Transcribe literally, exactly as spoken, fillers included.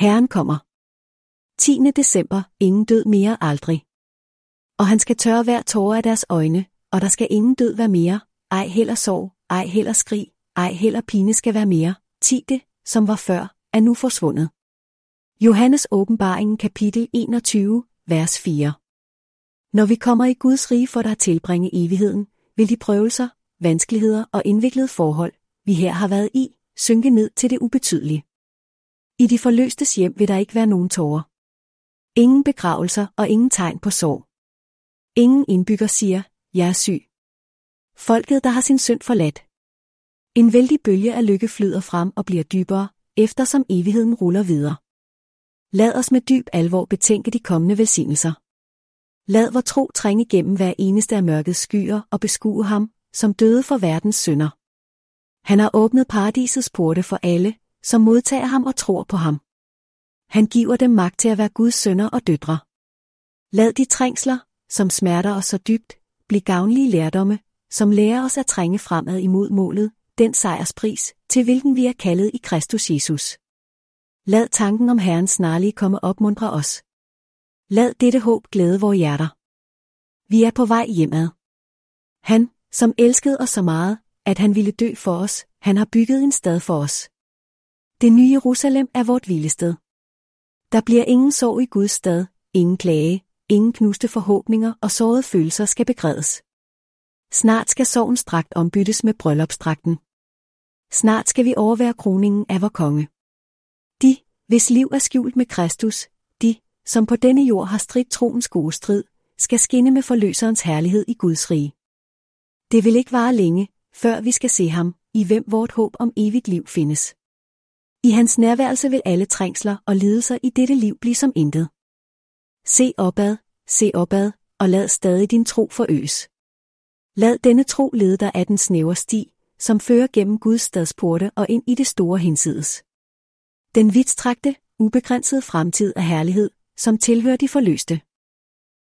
Herren kommer. tiende december, ingen død mere aldrig. Og han skal tørre hver tåre af deres øjne, og der skal ingen død være mere, ej heller sorg, ej heller skrig, ej heller pine skal være mere. ti Det, som var før, er nu forsvundet. Johannes Åbenbaringen kapitel enogtyve, vers fire. Når vi kommer i Guds rige for at tilbringe evigheden, vil de prøvelser, vanskeligheder og indviklede forhold, vi her har været i, synke ned til det ubetydelige. I de forløstes hjem vil der ikke være nogen tårer. Ingen begravelser og ingen tegn på sorg. Ingen indbygger siger, jeg er syg. Folket, der har sin synd forladt. En vældig bølge af lykke flyder frem og bliver dybere, eftersom evigheden ruller videre. Lad os med dyb alvor betænke de kommende velsignelser. Lad vor tro trænge gennem hver eneste af mørkets skyer og beskue ham, som døde for verdens synder. Han har åbnet paradisets porte for alle, som modtager ham og tror på ham. Han giver dem magt til at være Guds sønner og døtre. Lad de trængsler, som smerter os så dybt, blive gavnlige lærdomme, som lærer os at trænge fremad imod målet, den sejrspris, til hvilken vi er kaldet i Kristus Jesus. Lad tanken om Herrens snarlige komme opmuntre os. Lad dette håb glæde vores hjerter. Vi er på vej hjemad. Han, som elskede os så meget, at han ville dø for os, han har bygget en stad for os. Det nye Jerusalem er vort hvilested. Der bliver ingen sorg i Guds stad, ingen klage, ingen knuste forhåbninger og sårede følelser skal begrædes. Snart skal sorgens dragt ombyttes med bryllupsdragten. Snart skal vi overvære kroningen af vor konge. De, hvis liv er skjult med Kristus, de, som på denne jord har stridt troens gode strid, skal skinne med forløserens herlighed i Guds rige. Det vil ikke vare længe, før vi skal se ham, i hvem vort håb om evigt liv findes. I hans nærværelse vil alle trængsler og lidelser i dette liv blive som intet. Se opad, se opad, og lad stadig din tro forøges. Lad denne tro lede dig af den snævre sti, som fører gennem Guds stadsporte og ind i det store hinsides. Den vidtstrakte, ubegrænsede fremtid af herlighed, som tilhører de forløste.